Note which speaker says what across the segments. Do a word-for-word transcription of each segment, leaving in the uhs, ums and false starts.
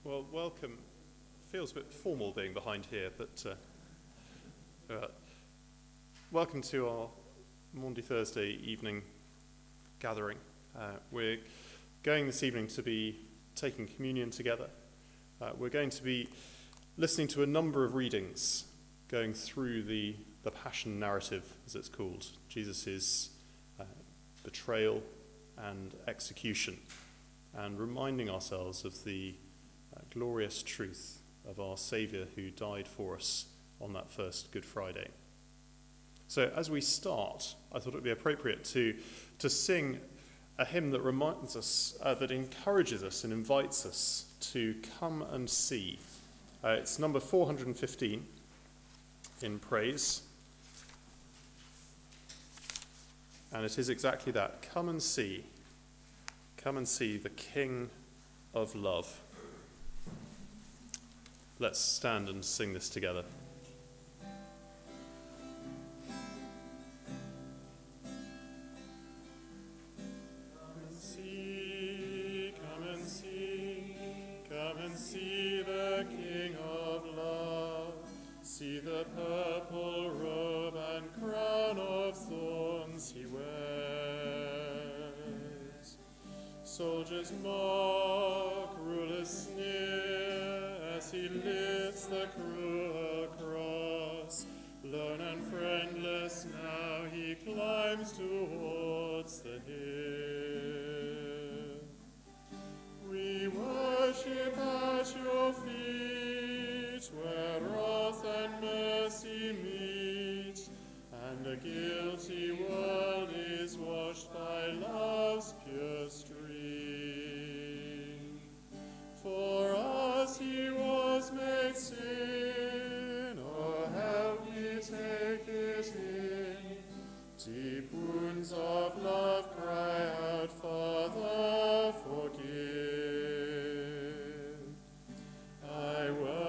Speaker 1: Well, welcome. Feels a bit formal being behind here, but uh, uh, welcome to our Maundy Thursday evening gathering. Uh, we're going this evening to be taking communion together. Uh, we're going to be listening to a number of readings going through the, the Passion narrative, as it's called, Jesus' uh, betrayal and execution, and reminding ourselves of the uh, glorious truth of our Saviour who died for us on that first Good Friday. So as we start, I thought it would be appropriate to, to sing a hymn that reminds us, uh, that encourages us and invites us to come and see. Uh, it's number four hundred fifteen in praise. And it is exactly that. Come and see. Come and see the King of Love. Let's stand and sing this together. Come and see, come and see, come and see the King of Love. See the purple robe and crown of thorns he wears. Soldiers mock, rulers sneer, as he lifts the cruel cross. Lone and friendless now he climbs towards the hill. We worship at your feet, where wrath and mercy meet, and a guilty world is washed by love's pure stream. For us he was made sin, oh help me take it in. Deep wounds of love cry out, Father, forgive. I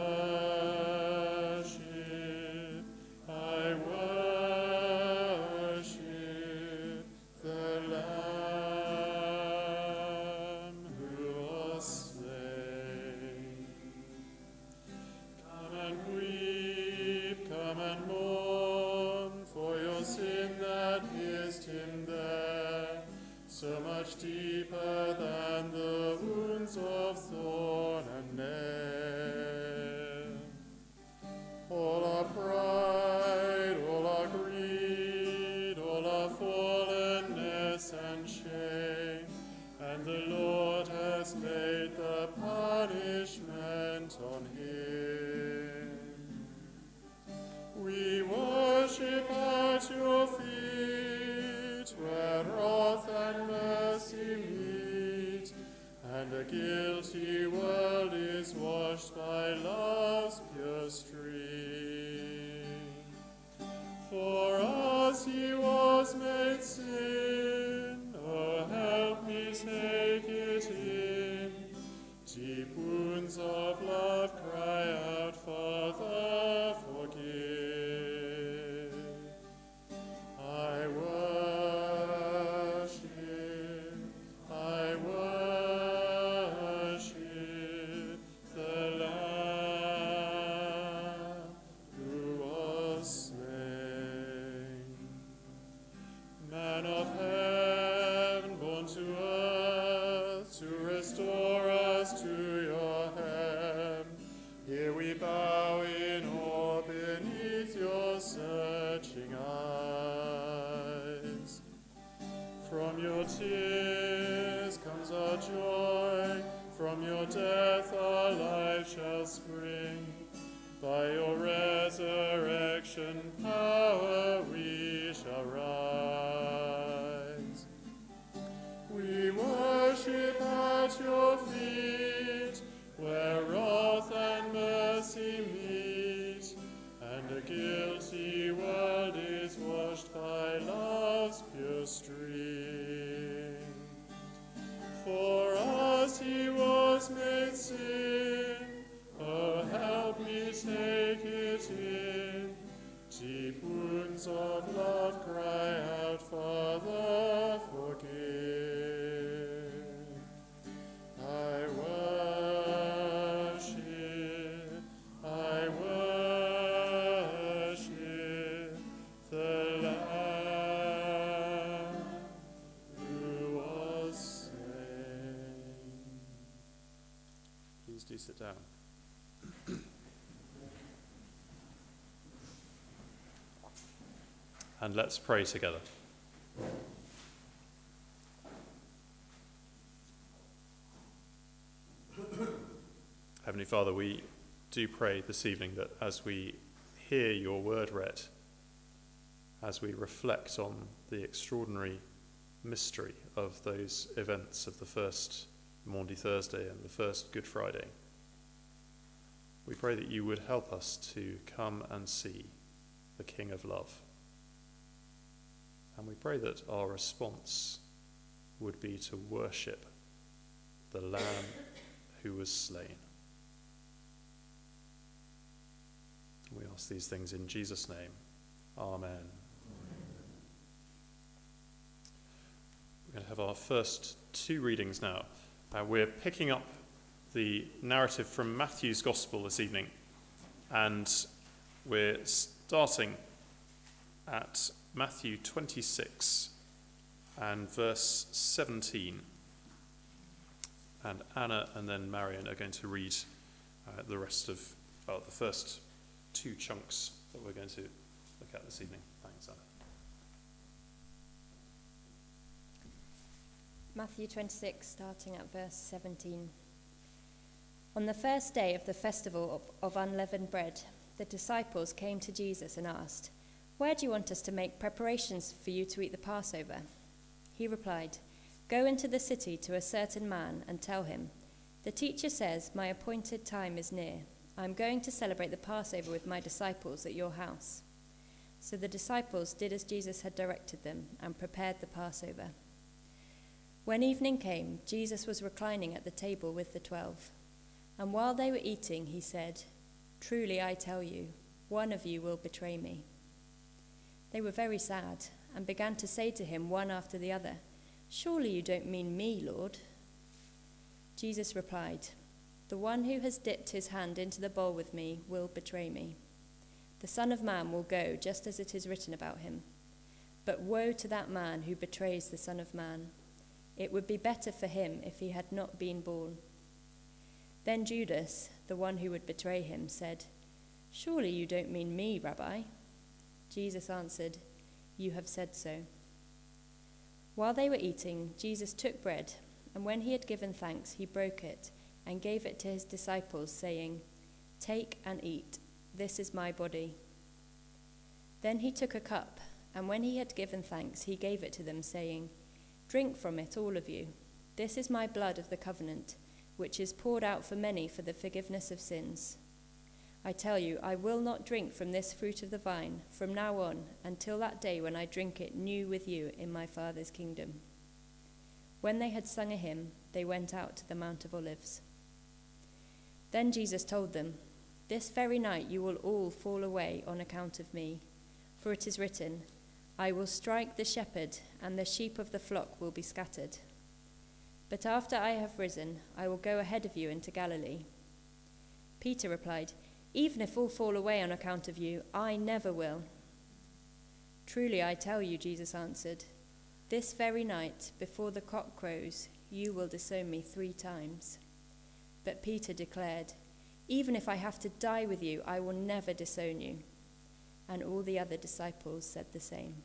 Speaker 1: worship, I worship the Lamb who was slain. Come and weep, come and mourn, for your sin that pierced him there, so much deeper than the wounds of thorn and nail. All our pride, all our greed, all our fallenness and shame, and the Lord has laid the punishment on him. We worship at your feet, where wrath and mercy meet, and a guilty world is washed by love's pure stream. For us he was made sin, oh help me take it in. Deep wounds of love cry out, Father, forgive. I worship, I worship the Lamb who was slain. Man of heaven, born to earth, to restore us to your hand, here we bow in awe beneath your searching eyes. From your tears comes our joy, from your death our life shall spring. By your resurrection power we shall rise. We worship at your feet, where wrath and mercy meet, and a guilty world is washed by love's pure stream. For us he was made sin, oh help me take it in. Deep wounds of love cry out, Father, forgive. Please do sit down. And let's pray together. Heavenly Father, we do pray this evening that as we hear your word read, as we reflect on the extraordinary mystery of those events of the first Maundy Thursday and the first Good Friday, we pray that you would help us to come and see the King of Love. And we pray that our response would be to worship the Lamb who was slain. We ask these things in Jesus' name. Amen. Amen. We're going to have our first two readings now. Uh, we're picking up the narrative from Matthew's Gospel this evening, and we're starting at Matthew twenty-six and verse seventeen. And Anna and then Marion are going to read uh, the rest of, well, the first two chunks that we're going to look at this evening. Thanks, Anna.
Speaker 2: Matthew twenty-six, starting at verse seventeen. On the first day of the festival of, of unleavened bread, the disciples came to Jesus and asked, "Where do you want us to make preparations for you to eat the Passover?" He replied, "Go into the city to a certain man and tell him, 'The teacher says, my appointed time is near. I'm going to celebrate the Passover with my disciples at your house.'" So the disciples did as Jesus had directed them and prepared the Passover. When evening came, Jesus was reclining at the table with the twelve. And while they were eating, he said, "Truly I tell you, one of you will betray me." They were very sad and began to say to him one after the other, "Surely you don't mean me, Lord?" Jesus replied, "The one who has dipped his hand into the bowl with me will betray me. The Son of Man will go just as it is written about him. But woe to that man who betrays the Son of Man. It would be better for him if he had not been born." Then Judas, the one who would betray him, said, "Surely you don't mean me, Rabbi?" Jesus answered, "You have said so." While they were eating, Jesus took bread, and when he had given thanks, he broke it and gave it to his disciples, saying, "Take and eat. This is my body." Then he took a cup, and when he had given thanks, he gave it to them, saying, "Drink from it, all of you. This is my blood of the covenant, which is poured out for many for the forgiveness of sins. I tell you, I will not drink from this fruit of the vine from now on until that day when I drink it new with you in my Father's kingdom." When they had sung a hymn, they went out to the Mount of Olives. Then Jesus told them, "This very night you will all fall away on account of me. For it is written, 'I will strike the shepherd, and the sheep of the flock will be scattered.' But after I have risen, I will go ahead of you into Galilee." Peter replied, "Even if all fall away on account of you, I never will." "Truly I tell you," Jesus answered, "this very night, before the cock crows, you will disown me three times." But Peter declared, "Even if I have to die with you, I will never disown you." And all the other disciples said the same.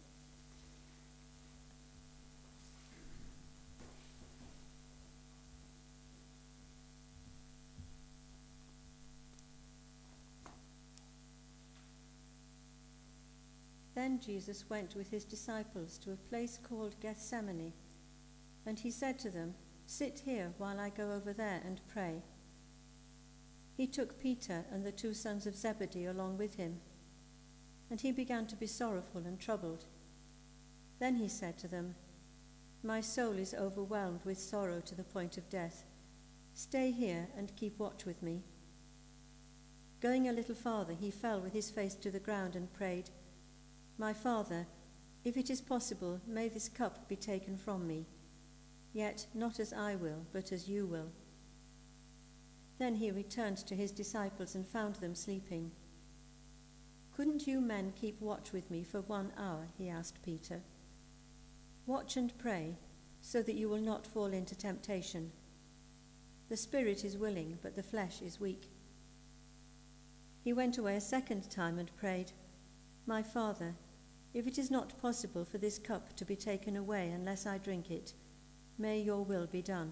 Speaker 3: Then Jesus went with his disciples to a place called Gethsemane, and he said to them, "Sit here while I go over there and pray." He took Peter and the two sons of Zebedee along with him, and he began to be sorrowful and troubled. Then he said to them, "My soul is overwhelmed with sorrow to the point of death. Stay here and keep watch with me." Going a little farther, he fell with his face to the ground and prayed, "My Father, if it is possible, may this cup be taken from me. Yet not as I will, but as you will." Then he returned to his disciples and found them sleeping. "Couldn't you men keep watch with me for one hour?" he asked Peter. "Watch and pray, so that you will not fall into temptation. The spirit is willing, but the flesh is weak." He went away a second time and prayed, "My Father, if it is not possible for this cup to be taken away unless I drink it, may your will be done."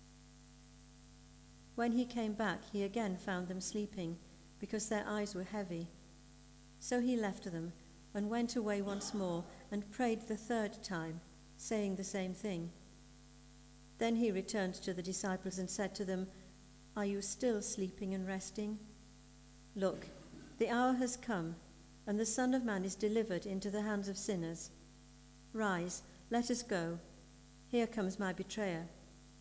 Speaker 3: When he came back, he again found them sleeping, because their eyes were heavy. So he left them and went away once more and prayed the third time, saying the same thing. Then he returned to the disciples and said to them, "Are you still sleeping and resting? Look, the hour has come, and the Son of Man is delivered into the hands of sinners. Rise, let us go. Here comes my betrayer."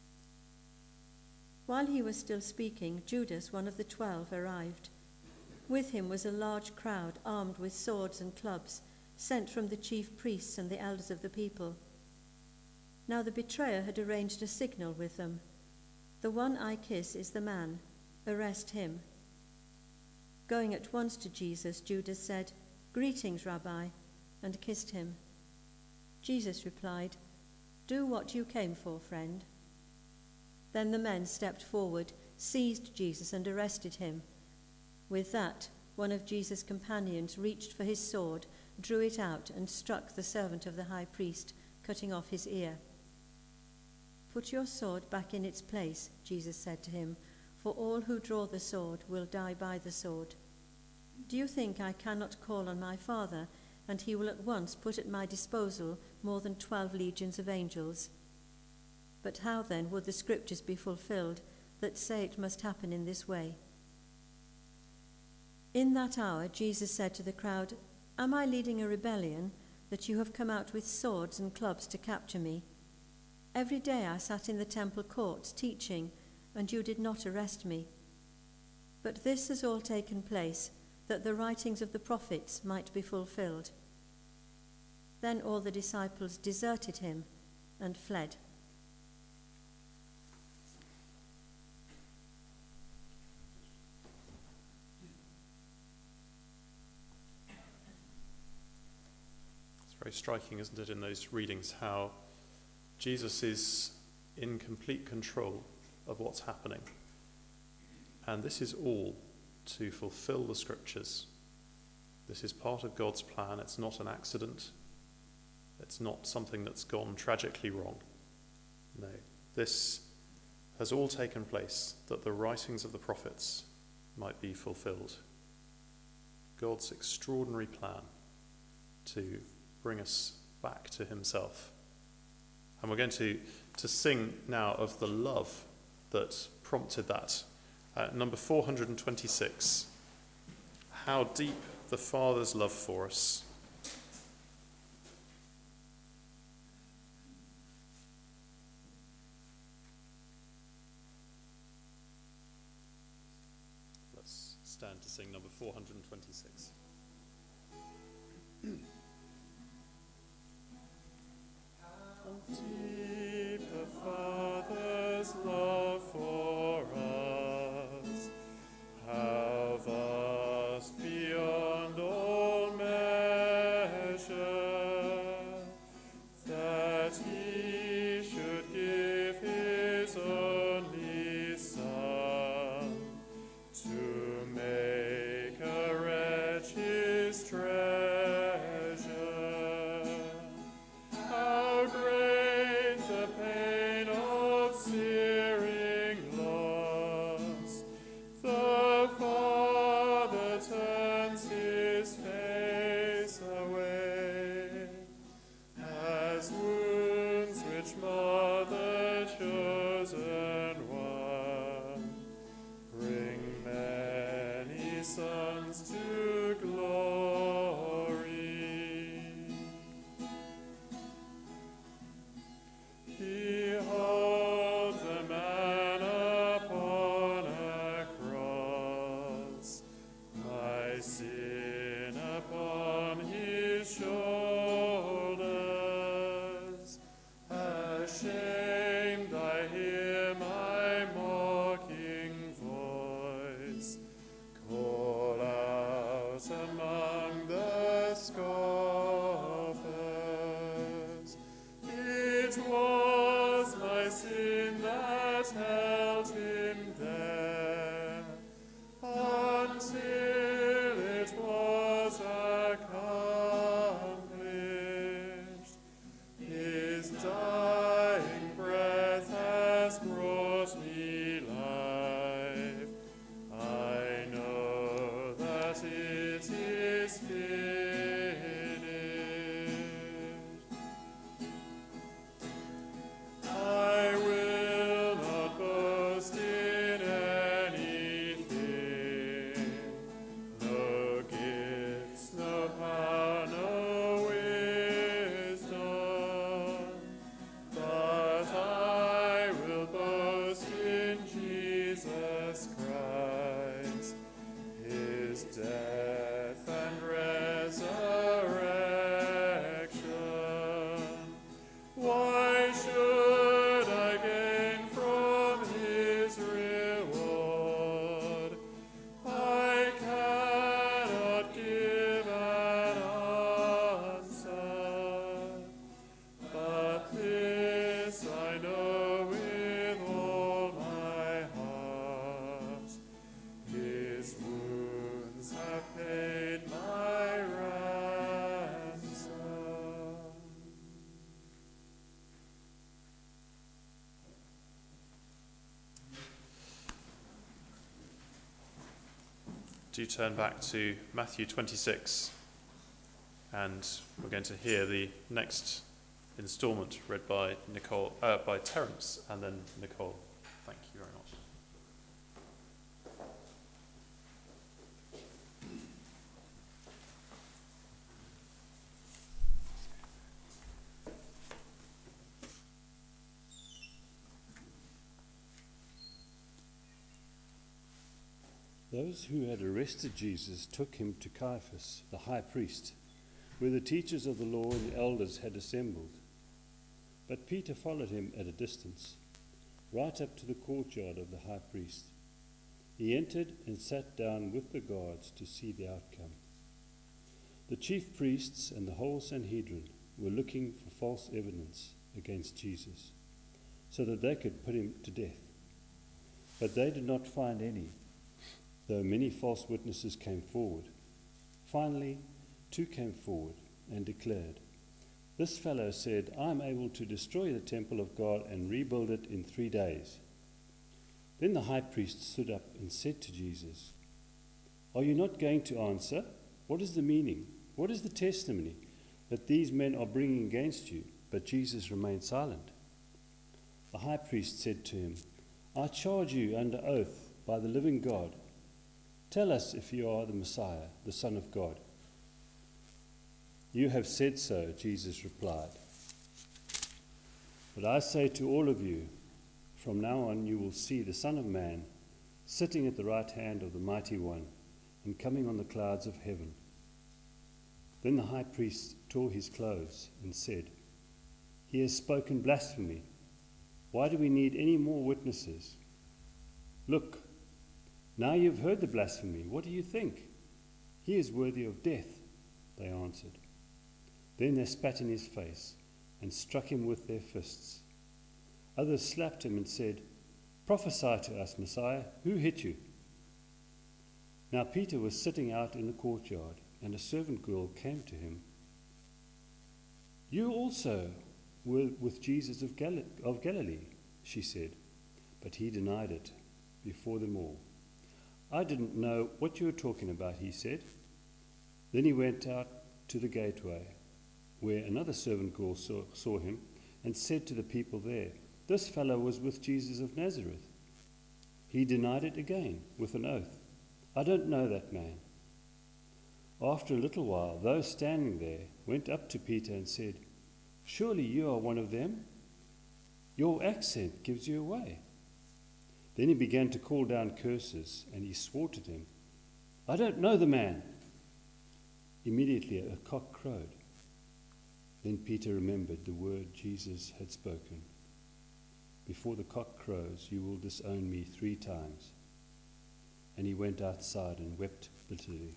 Speaker 3: While he was still speaking, Judas, one of the twelve, arrived. With him was a large crowd armed with swords and clubs, sent from the chief priests and the elders of the people. Now the betrayer had arranged a signal with them. "The one I kiss is the man. Arrest him." Going at once to Jesus, Judas said, "Greetings, Rabbi," and kissed him. Jesus replied, "Do what you came for, friend." Then the men stepped forward, seized Jesus, and arrested him. With that, one of Jesus' companions reached for his sword, drew it out, and struck the servant of the high priest, cutting off his ear. "Put your sword back in its place," Jesus said to him, "for all who draw the sword will die by the sword. Do you think I cannot call on my Father, and he will at once put at my disposal more than twelve legions of angels? But how then would the scriptures be fulfilled that say it must happen in this way?" In that hour, Jesus said to the crowd, "Am I leading a rebellion that you have come out with swords and clubs to capture me? Every day I sat in the temple courts teaching, and you did not arrest me. But this has all taken place, that the writings of the prophets might be fulfilled." Then all the disciples deserted him and fled.
Speaker 1: Very striking, isn't it, in those readings, how Jesus is in complete control of what's happening. And this is all to fulfill the scriptures. This is part of God's plan. It's not an accident. It's not something that's gone tragically wrong. No, this has all taken place that the writings of the prophets might be fulfilled. God's extraordinary plan to bring us back to himself. And we're going to, to sing now of the love that prompted that. Uh, number four hundred twenty-six, "How Deep the Father's Love for Us." Let's stand to sing number four hundred twenty-six. Deep the Father's love for us, how vast beyond all measure, that he should give his only Son, to make a wretch his treasure. It was my sin that held him. Jesus Christ, his death and resurrection. Why should I gain from his reward? I cannot give an answer, but this I know with all my heart: his wounds have paid my ransom. Do turn back to Matthew twenty-six, and we're going to hear the next instalment read by Nicole, uh, by Terence, and then Nicole. Thank you very much.
Speaker 4: Those who had arrested Jesus took him to Caiaphas, the high priest, where the teachers of the law and the elders had assembled. But Peter followed him at a distance, right up to the courtyard of the high priest. He entered and sat down with the guards to see the outcome. The chief priests and the whole Sanhedrin were looking for false evidence against Jesus, so that they could put him to death. But they did not find any, though many false witnesses came forward. Finally, two came forward and declared, "This fellow said, I am able to destroy the temple of God and rebuild it in three days." Then the high priest stood up and said to Jesus, "Are you not going to answer? What is the meaning? What is the testimony that these men are bringing against you?" But Jesus remained silent. The high priest said to him, "I charge you under oath by the living God. Tell us if you are the Messiah, the Son of God." "You have said so," Jesus replied. "But I say to all of you, from now on you will see the Son of Man sitting at the right hand of the Mighty One and coming on the clouds of heaven." Then the high priest tore his clothes and said, "He has spoken blasphemy. Why do we need any more witnesses? Look, now you've heard the blasphemy. What do you think?" "He is worthy of death," they answered. Then they spat in his face and struck him with their fists. Others slapped him and said, "Prophesy to us, Messiah, who hit you?" Now Peter was sitting out in the courtyard, and a servant girl came to him. "You also were with Jesus of, Gal- of Galilee," she said, but he denied it before them all. "I didn't know what you were talking about," he said. Then he went out to the gateway, where another servant girl saw, saw him, and said to the people there, "This fellow was with Jesus of Nazareth." He denied it again with an oath, "I don't know that man." After a little while, those standing there went up to Peter and said, "Surely you are one of them? Your accent gives you away." Then he began to call down curses, and he swore to them, "I don't know the man." Immediately a cock crowed. Then Peter remembered the word Jesus had spoken, "Before the cock crows, you will disown me three times." And he went outside and wept bitterly.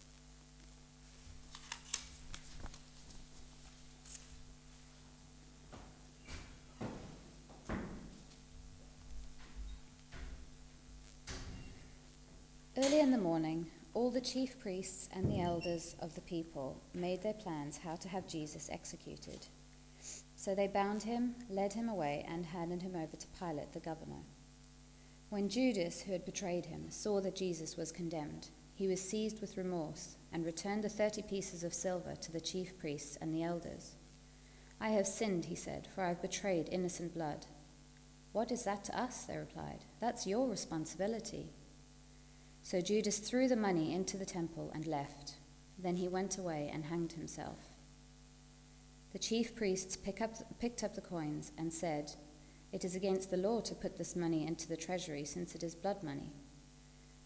Speaker 5: Early in the morning, all the chief priests and the elders of the people made their plans how to have Jesus executed. So they bound him, led him away, and handed him over to Pilate, the governor. When Judas, who had betrayed him, saw that Jesus was condemned, he was seized with remorse and returned the thirty pieces of silver to the chief priests and the elders. "I have sinned," he said, "for I have betrayed innocent blood." "What is that to us?" they replied. "That's your responsibility." So Judas threw the money into the temple and left. Then he went away and hanged himself. The chief priests pick up, picked up the coins and said, "It is against the law to put this money into the treasury, since it is blood money."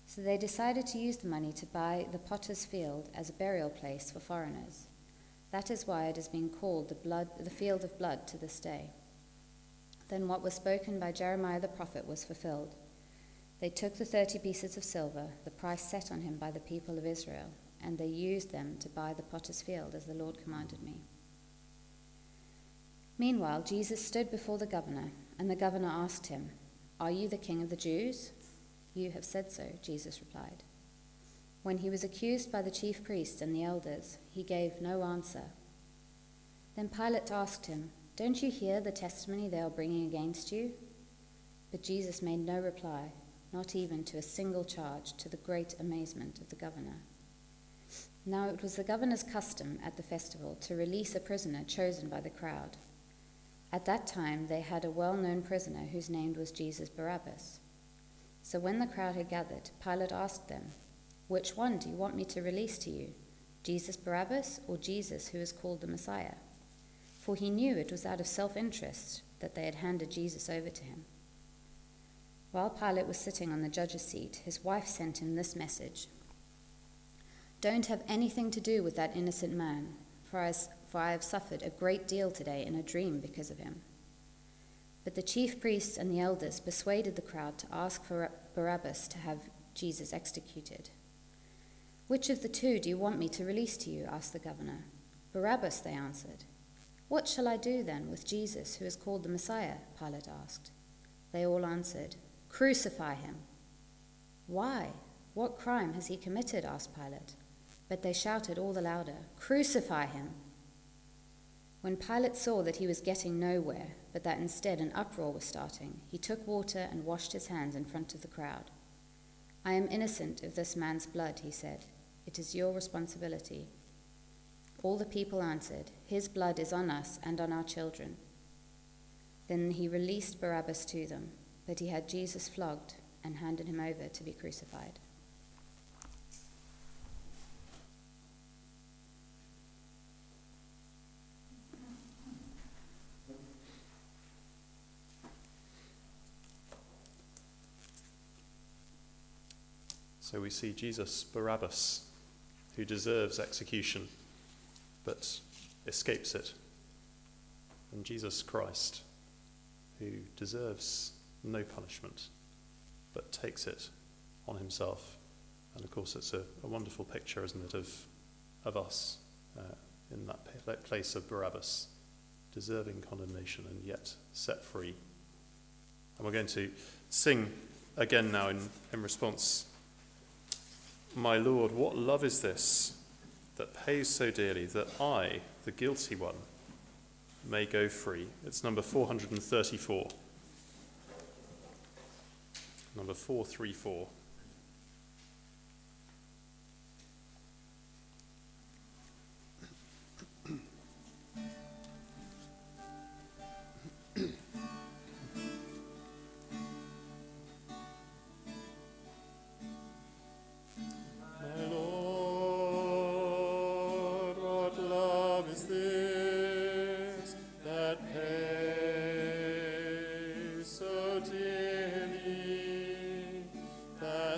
Speaker 5: So they decided to use the money to buy the potter's field as a burial place for foreigners. That is why it has been called the, blood, the field of blood to this day. Then what was spoken by Jeremiah the prophet was fulfilled. They took the thirty pieces of silver, the price set on him by the people of Israel, and they used them to buy the potter's field as the Lord commanded me. Meanwhile, Jesus stood before the governor, and the governor asked him, "Are you the king of the Jews?" "You have said so," Jesus replied. When he was accused by the chief priests and the elders, he gave no answer. Then Pilate asked him, "Don't you hear the testimony they are bringing against you?" But Jesus made no reply, not even to a single charge, to the great amazement of the governor. Now it was the governor's custom at the festival to release a prisoner chosen by the crowd. At that time they had a well-known prisoner whose name was Jesus Barabbas. So when the crowd had gathered, Pilate asked them, "Which one do you want me to release to you, Jesus Barabbas or Jesus who is called the Messiah?" For he knew it was out of self-interest that they had handed Jesus over to him. While Pilate was sitting on the judge's seat, his wife sent him this message: "Don't have anything to do with that innocent man, for I, for I have suffered a great deal today in a dream because of him." But the chief priests and the elders persuaded the crowd to ask for Barabbas to have Jesus executed. "Which of the two do you want me to release to you?" asked the governor. "Barabbas," they answered. "What shall I do then with Jesus who is called the Messiah?" Pilate asked. They all answered, "Crucify him." "Why? What crime has he committed?" asked Pilate. But they shouted all the louder, "Crucify him!" When Pilate saw that he was getting nowhere, but that instead an uproar was starting, he took water and washed his hands in front of the crowd. "I am innocent of this man's blood," he said. "It is your responsibility." All the people answered, "His blood is on us and on our children." Then he released Barabbas to them, but he had Jesus flogged and handed him over to be crucified.
Speaker 1: So we see Jesus Barabbas, who deserves execution, but escapes it. And Jesus Christ, who deserves no punishment, but takes it on himself. And of course it's a, a wonderful picture, isn't it, of, of us uh, in that place of Barabbas, deserving condemnation and yet set free. And we're going to sing again now in, in response. "My Lord, what love is this that pays so dearly that I, the guilty one, may go free?" It's number four hundred thirty-four. Number four thirty-four.
Speaker 6: That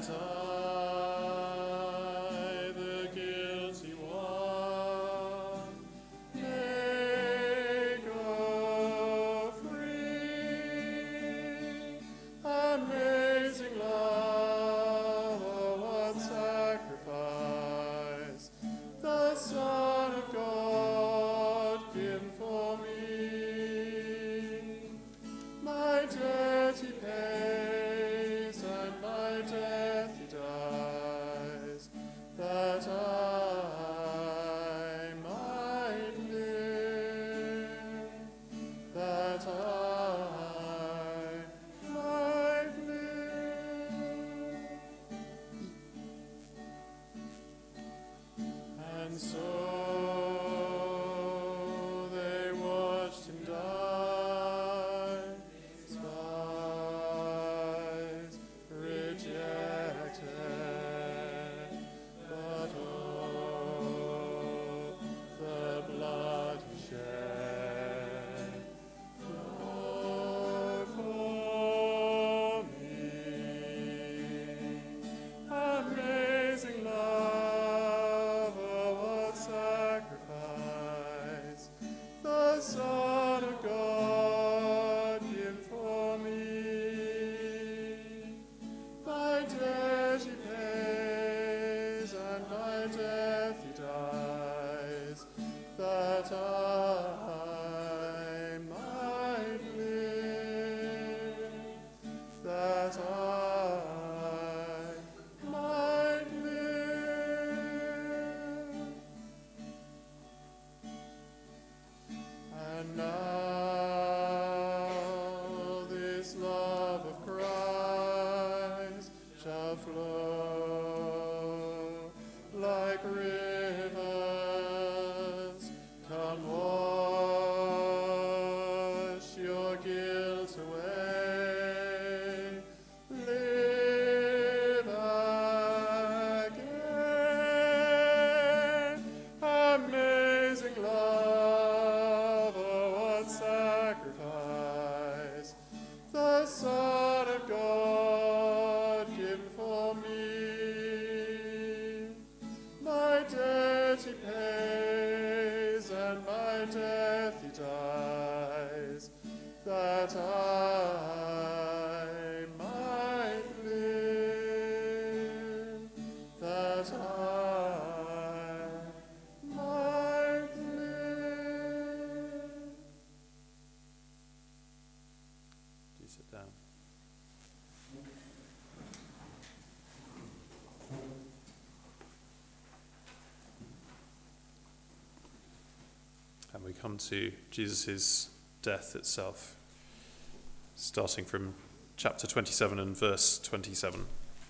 Speaker 1: flow like rivers. Come wash your guilt away. Live again. Amazing love, oh what sacrifice. The Son of God given for me. My debt he pays, and my death he dies, that I might live, that I might live. Do sit down. And we come to Jesus' death itself, starting from chapter twenty-seven and verse twenty-seven.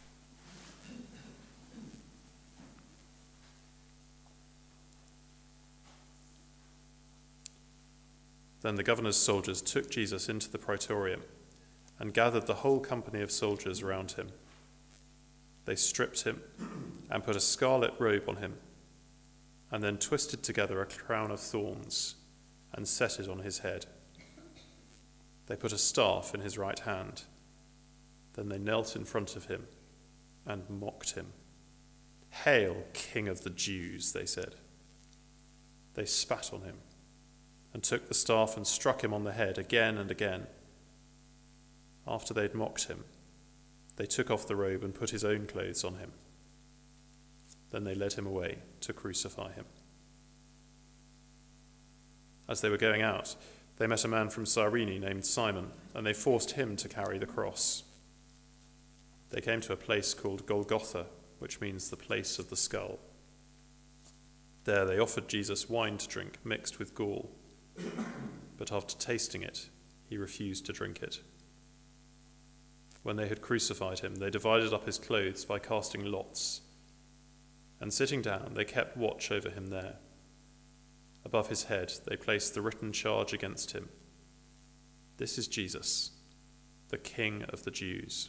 Speaker 1: Then the governor's soldiers took Jesus into the praetorium and gathered the whole company of soldiers around him. They stripped him and put a scarlet robe on him, and then twisted together a crown of thorns and set it on his head. They put a staff in his right hand. Then they knelt in front of him and mocked him. "Hail, King of the Jews," they said. They spat on him and took the staff and struck him on the head again and again. After they'd mocked him, they took off the robe and put his own clothes on him. Then they led him away to crucify him. As they were going out, they met a man from Cyrene named Simon, and they forced him to carry the cross. They came to a place called Golgotha, which means the place of the skull. There they offered Jesus wine to drink mixed with gall, but after tasting it, he refused to drink it. When they had crucified him, they divided up his clothes by casting lots, and sitting down, they kept watch over him there. Above his head, they placed the written charge against him: "This is Jesus, the King of the Jews."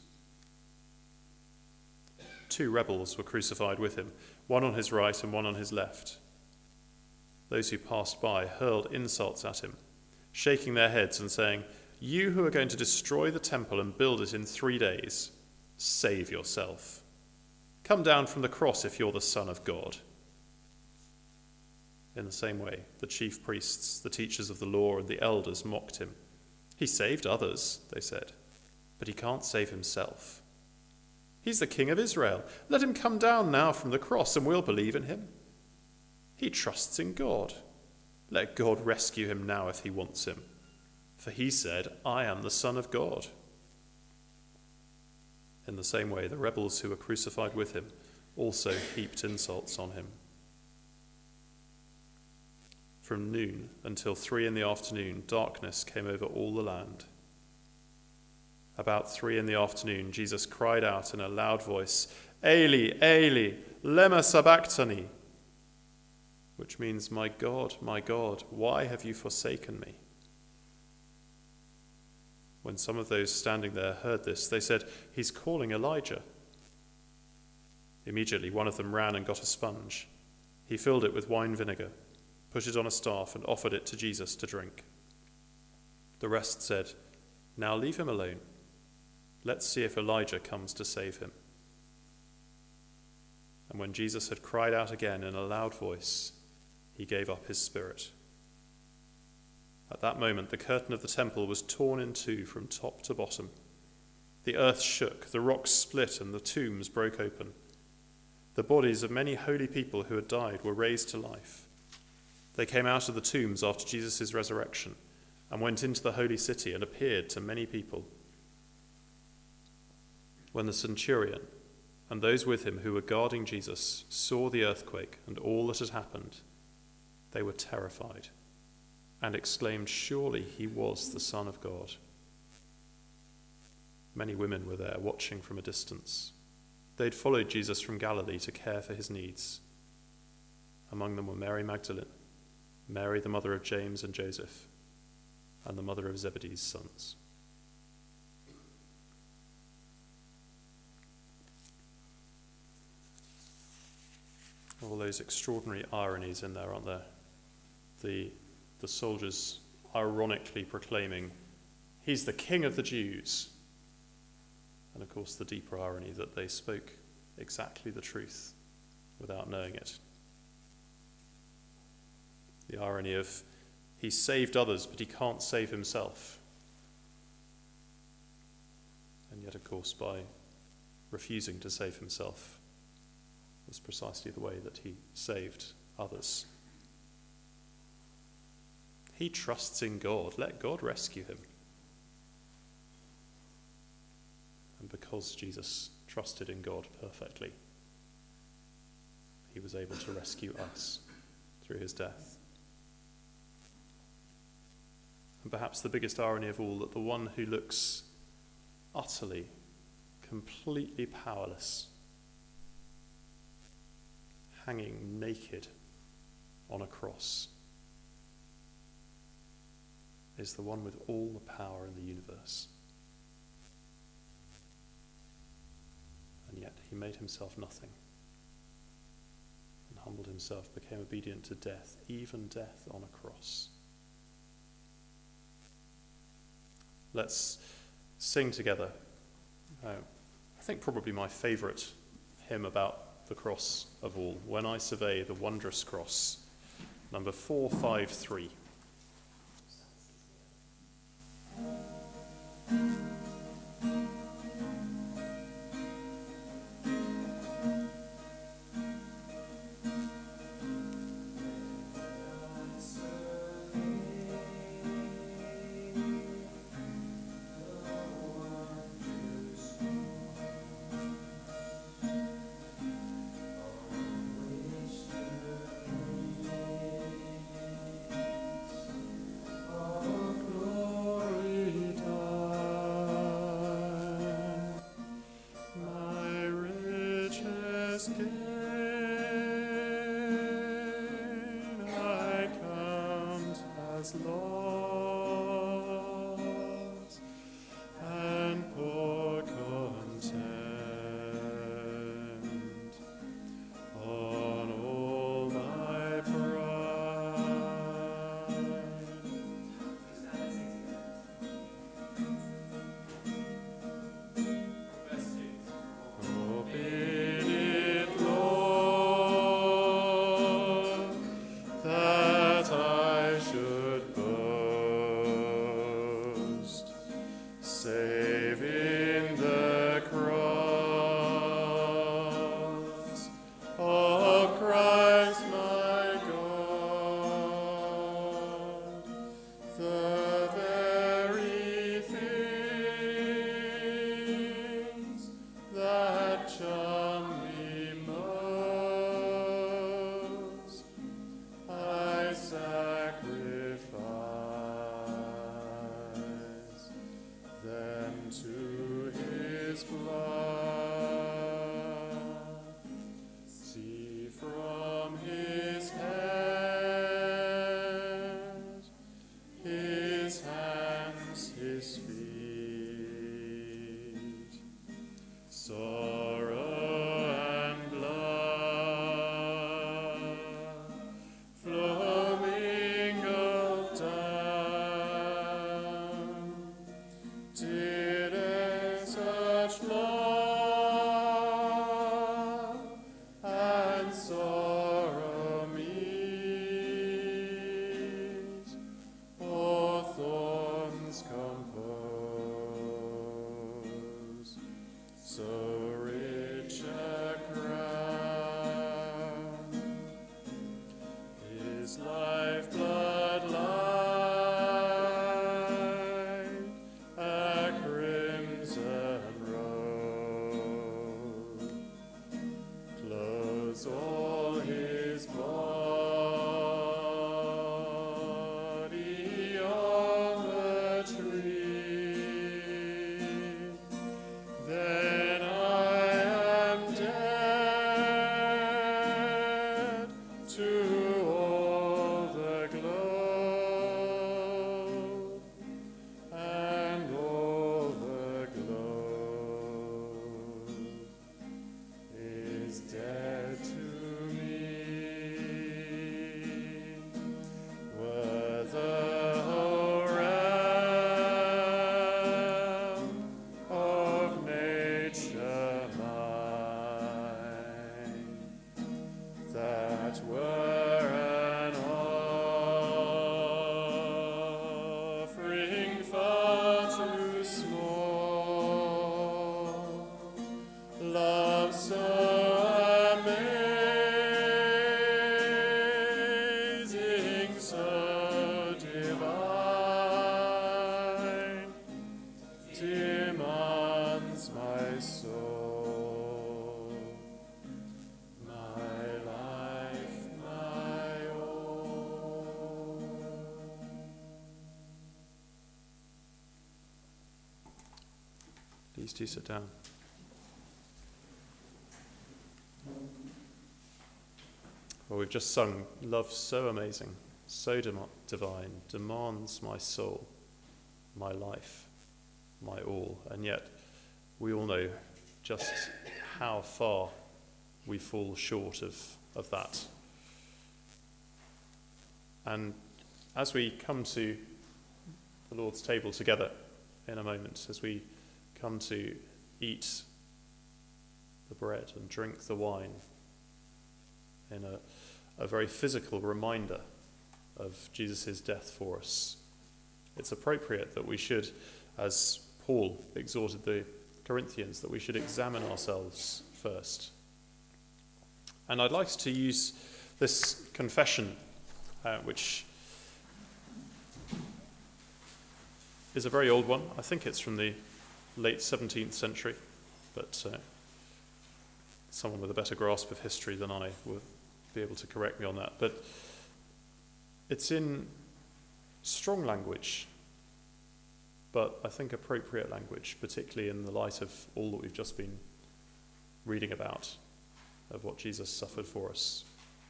Speaker 1: Two rebels were crucified with him, one on his right and one on his left. Those who passed by hurled insults at him, shaking their heads and saying, "You who are going to destroy the temple and build it in three days, save yourself. Come down from the cross if you're the Son of God." In the same way, the chief priests, the teachers of the law, and the elders mocked him. "He saved others," they said, "but he can't save himself. He's the King of Israel. Let him come down now from the cross and we'll believe in him. He trusts in God. Let God rescue him now if he wants him. For he said, 'I am the Son of God.'" In the same way, the rebels who were crucified with him also heaped insults on him. From noon until three in the afternoon, darkness came over all the land. About three in the afternoon, Jesus cried out in a loud voice, "Eli, Eli, lema sabachthani," which means, "My God, my God, why have you forsaken me?" When some of those standing there heard this, they said, "He's calling Elijah." Immediately one of them ran and got a sponge. He filled it with wine vinegar, put it on a staff, and offered it to Jesus to drink. The rest said, "Now leave him alone. Let's see if Elijah comes to save him." And when Jesus had cried out again in a loud voice, he gave up his spirit. At that moment, the curtain of the temple was torn in two from top to bottom. The earth shook, the rocks split, and the tombs broke open. The bodies of many holy people who had died were raised to life. They came out of the tombs after Jesus' resurrection and went into the holy city and appeared to many people. When the centurion and those with him who were guarding Jesus saw the earthquake and all that had happened, they were terrified and exclaimed, "Surely he was the Son of God." Many women were there watching from a distance, They'd followed Jesus from Galilee to care for his needs. Among them were Mary Magdalene, Mary the mother of James and Joseph, and the mother of Zebedee's sons. All those extraordinary ironies in there, aren't there? The, the soldiers ironically proclaiming, "He's the King of the Jews." And of course the deeper irony that they spoke exactly the truth without knowing it. The irony of, he saved others, but he can't save himself. And yet, of course, by refusing to save himself was precisely the way that he saved others. He trusts in God. Let God rescue him. And because Jesus trusted in God perfectly, he was able to rescue us through his death. And perhaps the biggest irony of all, that the one who looks utterly, completely powerless, hanging naked on a cross, is the one with all the power in the universe. And yet he made himself nothing and humbled himself, became obedient to death, even death on a cross. Let's sing together. Uh, I think probably my favourite hymn about the cross of all, "When I Survey the Wondrous Cross," number four five three.
Speaker 6: Then I
Speaker 1: Please do sit down. Well, we've just sung, love so amazing, so dem- divine, demands my soul, my life, my all. And yet we all know just how far we fall short of, of that. And as we come to the Lord's table together in a moment, as we come to eat the bread and drink the wine in a, a very physical reminder of Jesus' death for us, it's appropriate that we should, as Paul exhorted the Corinthians, that we should examine ourselves first. And I'd like to use this confession, uh, which is a very old one. I think it's from the late seventeenth century, but uh, someone with a better grasp of history than I would be able to correct me on that. But it's in strong language, but I think appropriate language, particularly in the light of all that we've just been reading about, of what Jesus suffered for us.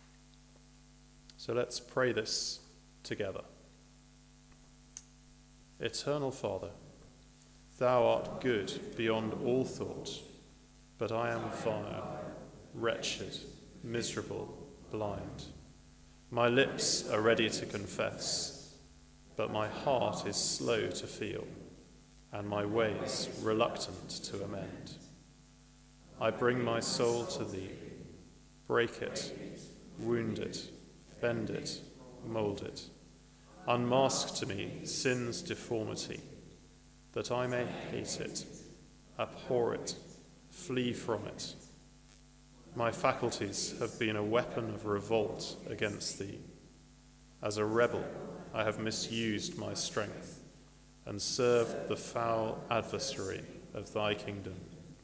Speaker 1: So let's pray this together. Eternal Father, thou art good beyond all thought, but I am vile, wretched, miserable, blind. My lips are ready to confess, but my heart is slow to feel, and my ways reluctant to amend. I bring my soul to thee, break it, wound it, bend it, mould it. Unmask to me sin's deformity, that I may hate it, abhor it, flee from it. My faculties have been a weapon of revolt against thee. As a rebel, I have misused my strength and served the foul adversary of thy kingdom.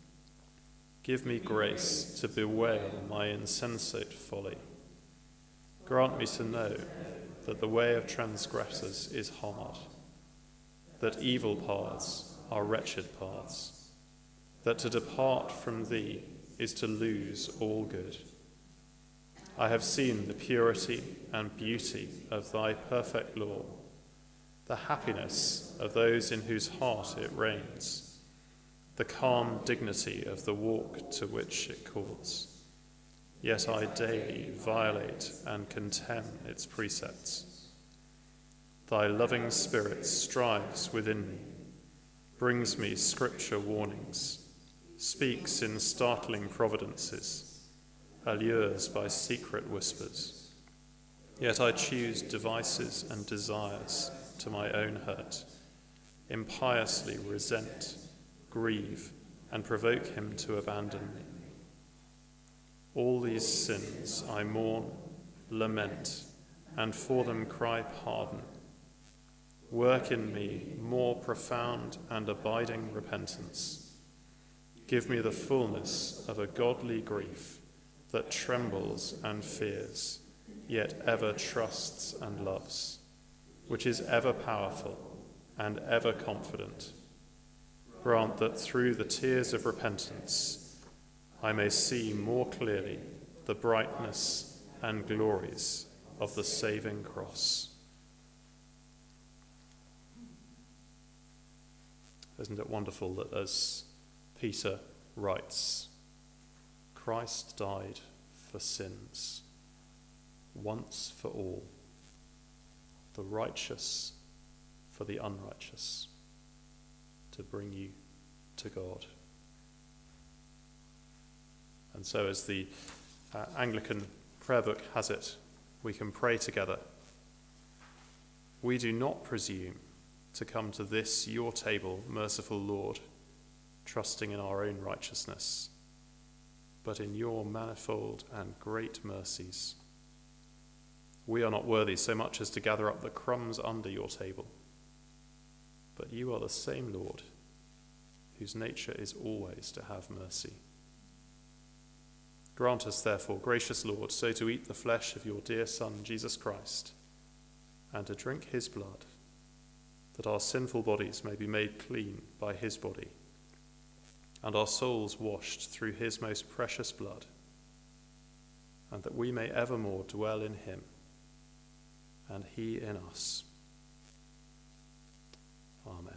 Speaker 1: Give me grace to bewail my insensate folly. Grant me to know that the way of transgressors is hard, that evil paths are wretched paths, that to depart from thee is to lose all good. I have seen the purity and beauty of thy perfect law, the happiness of those in whose heart it reigns, the calm dignity of the walk to which it calls. Yet I daily violate and contemn its precepts. Thy loving spirit strives within me, brings me scripture warnings, speaks in startling providences, allures by secret whispers. Yet I choose devices and desires to my own hurt, impiously resent, grieve, and provoke him to abandon me. All these sins I mourn, lament, and for them cry pardon. Work in me more profound and abiding repentance. Give me the fullness of a godly grief that trembles and fears, yet ever trusts and loves, which is ever powerful and ever confident. Grant that through the tears of repentance I may see more clearly the brightness and glories of the saving cross. Isn't it wonderful that, as Peter writes, Christ died for sins, once for all, the righteous for the unrighteous, to bring you to God. And so, as the uh, Anglican prayer book has it, we can pray together. We do not presume to come to this your table, merciful Lord, trusting in our own righteousness, but in your manifold and great mercies. We are not worthy so much as to gather up the crumbs under your table, but you are the same Lord, whose nature is always to have mercy. Grant us, therefore, gracious Lord, so to eat the flesh of your dear Son, Jesus Christ, and to drink his blood, that our sinful bodies may be made clean by his body, and our souls washed through his most precious blood, and that we may evermore dwell in him, and he in us. Amen.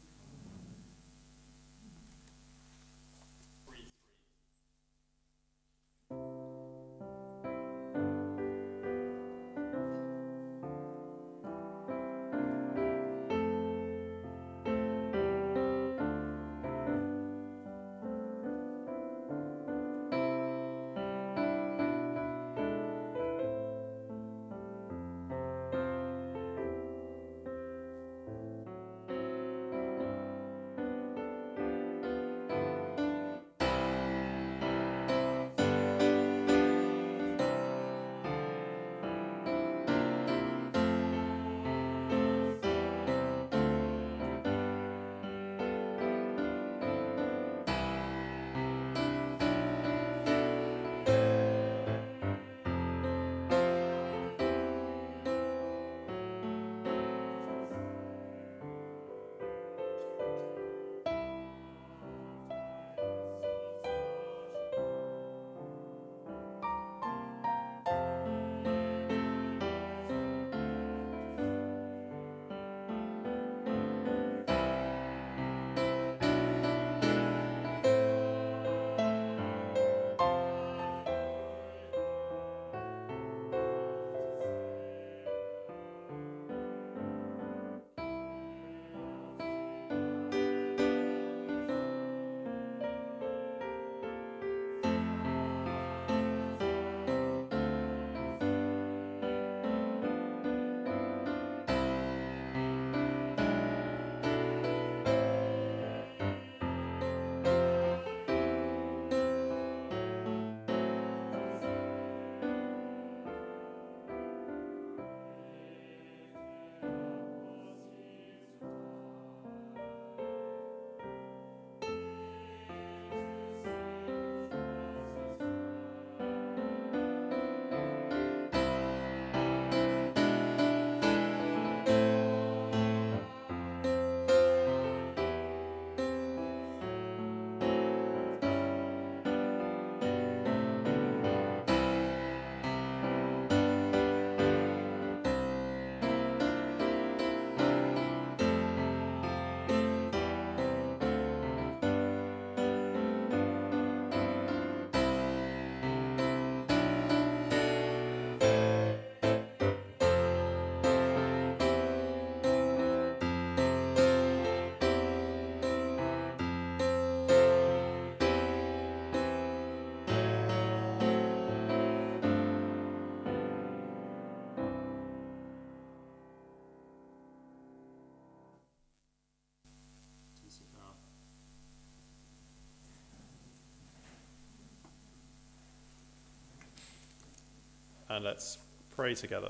Speaker 1: And let's pray together.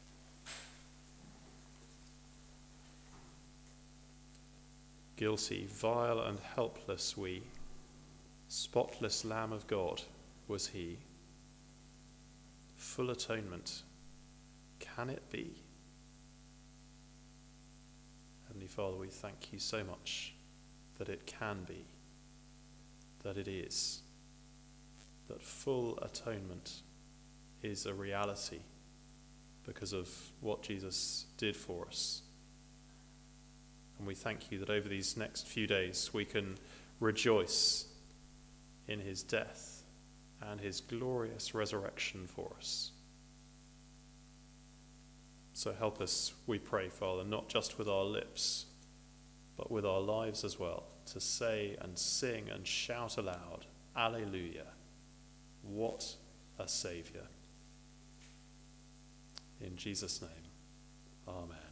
Speaker 1: Guilty, vile and helpless we, spotless Lamb of God was he. Full atonement, can it be? Heavenly Father, we thank you so much that it can be, that it is, that full atonement is a reality because of what Jesus did for us. And we thank you that over these next few days we can rejoice in his death and his glorious resurrection for us. So help us, we pray, Father, not just with our lips, but with our lives as well, to say and sing and shout aloud, Alleluia, what a Saviour. In Jesus' name, amen.